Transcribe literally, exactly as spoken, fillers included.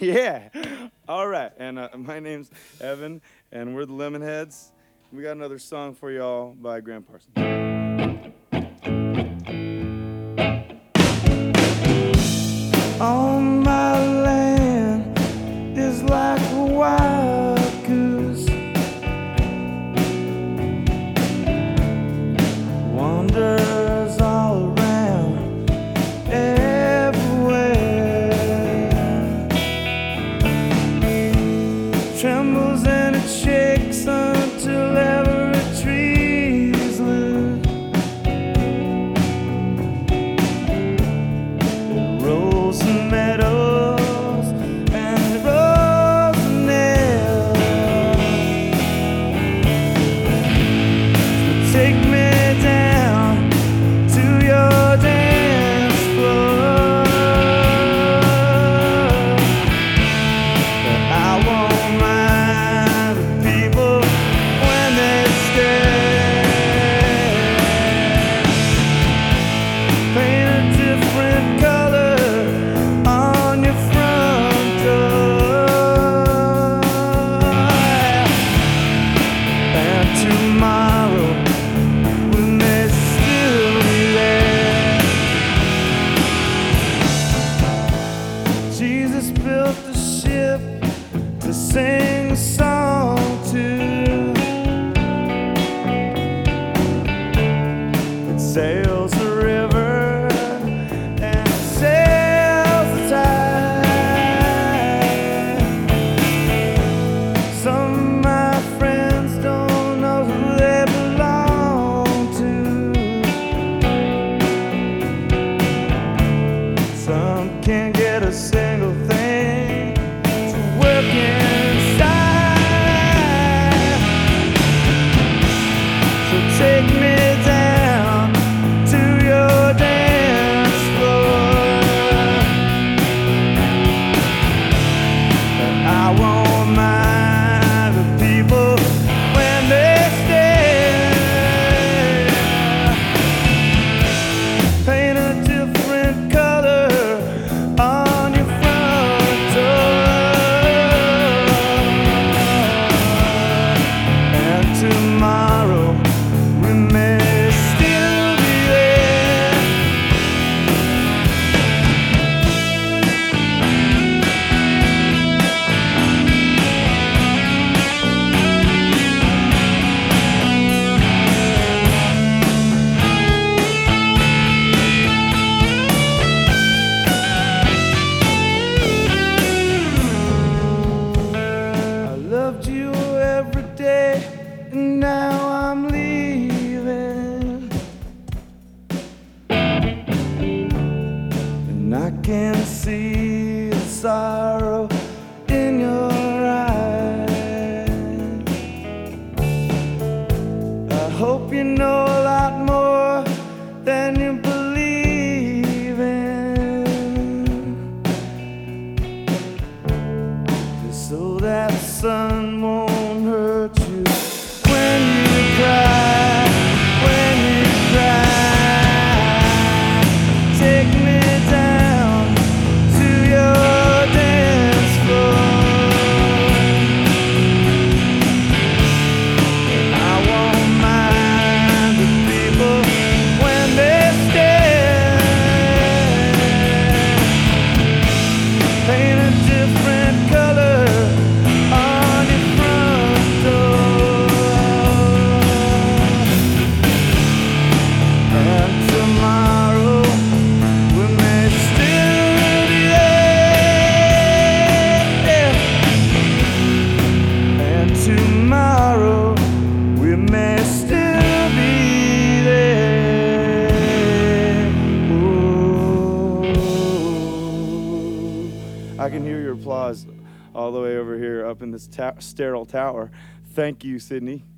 Yeah. All right. And uh, my name's Evan, and we're the Lemonheads. We got another song for y'all by Graham Parsons. On my land is like a wild goose, wanders all around everywhere, trembles and it shakes until every tree's lit. It rolls the meadows and it rolls the nails. So take me down to your dance floor. But I won't mind the people when they stare. Paint a different color on your front door. And tomorrow we may still be there. Jesus built the ship to sing a song to. It sails the river and it sails the tide. Some of my friends don't know who they belong to. Some can't get a single thing to work inside. So take me down to your dance floor. But I won't mind the people when they stare. Paint a different color on your front door. And tomorrow we may still be there. I loved you every day, and now I'm leaving. And I can see the sorrow in your eyes. I hope you know a lot more than you believe in, just so that the sun won't hurt you when you cry, when you cry. Take me down to your dance floor. I won't mind the people when they stare. Paint a different color on your front door. And tomorrow we may still be there. And tomorrow we may still be there. Ooh. I can hear your applause all the way over here up in this ta- sterile tower. Thank you, Sydney.